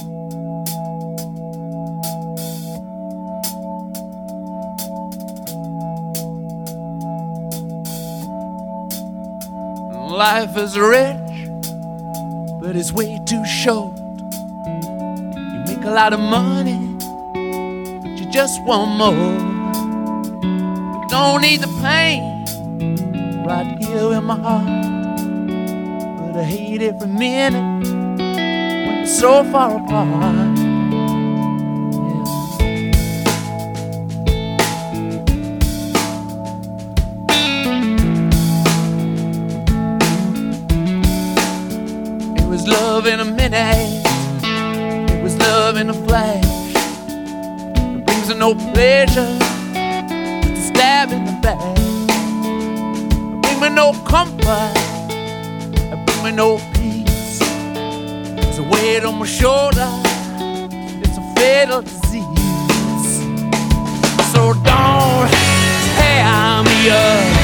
Life is rich, but it's way too short. You make a lot of money, but you just want more. You don't need the pain right here in my heart, but I hate every minute when we're so far apart. It was love in a minute, it was love in a flash. It brings me no pleasure, it's a stab in the back. It brings me no comfort, it brings me no peace. There's a weight on my shoulder, it's a fatal disease. So don't tear me up,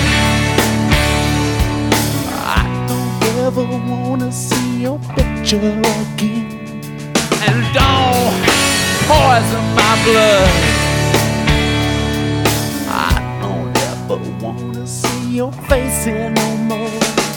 I don't ever wanna see your picture again. And don't poison my blood, I don't ever wanna see your face here no more.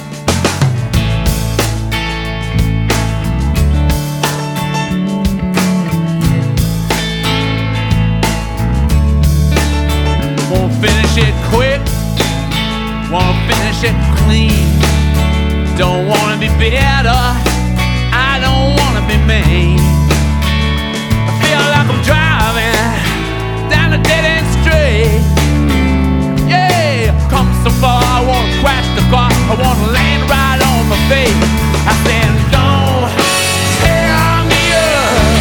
Won't finish it quick, won't finish it clean. Don't wanna be better, I don't wanna be mean. I feel like I'm driving down a dead-end street. Yeah, come so far, I wanna crash the car, I wanna land right on my feet. I said, don't tear me up,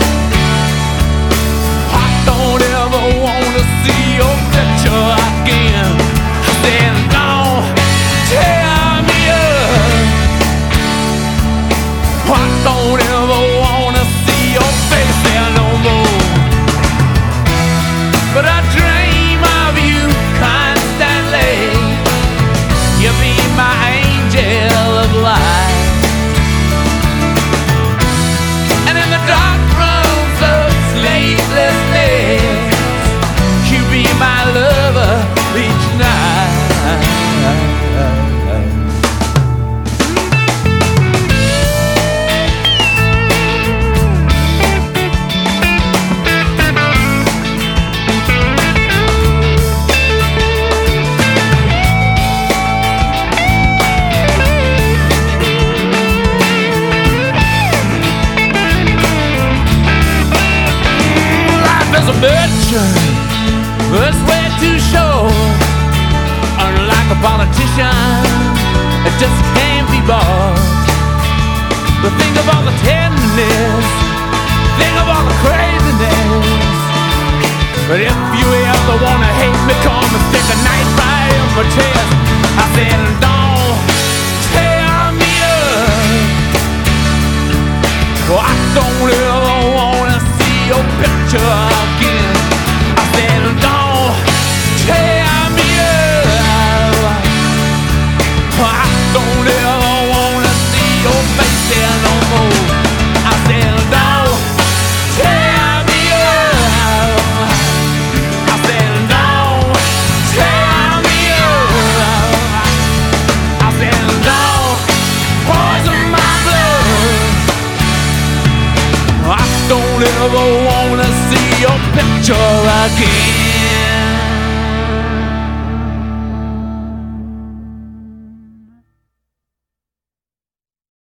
I don't ever wanna see your picture again. I said, don't tear me up, I don't ever wanna see your face there no more. But I dream of you constantly, you be my angel of light. And in the dark rooms of sleepless nights, you be my lover each night. A bitch, it's way too short. Unlike a politician, it just can't be bought. But think of all the tenderness, think of all the craziness. But if you ever wanna hate me, come and stick a knife right in my chest. I said, don't tear me up, well, I don't ever wanna see your picture again. I said, don't tear me up, I don't ever wanna see your face there no more. I said, don't tear me up, I said, don't tear me up, I said, don't poison my blood, I don't ever wanna see your picture again.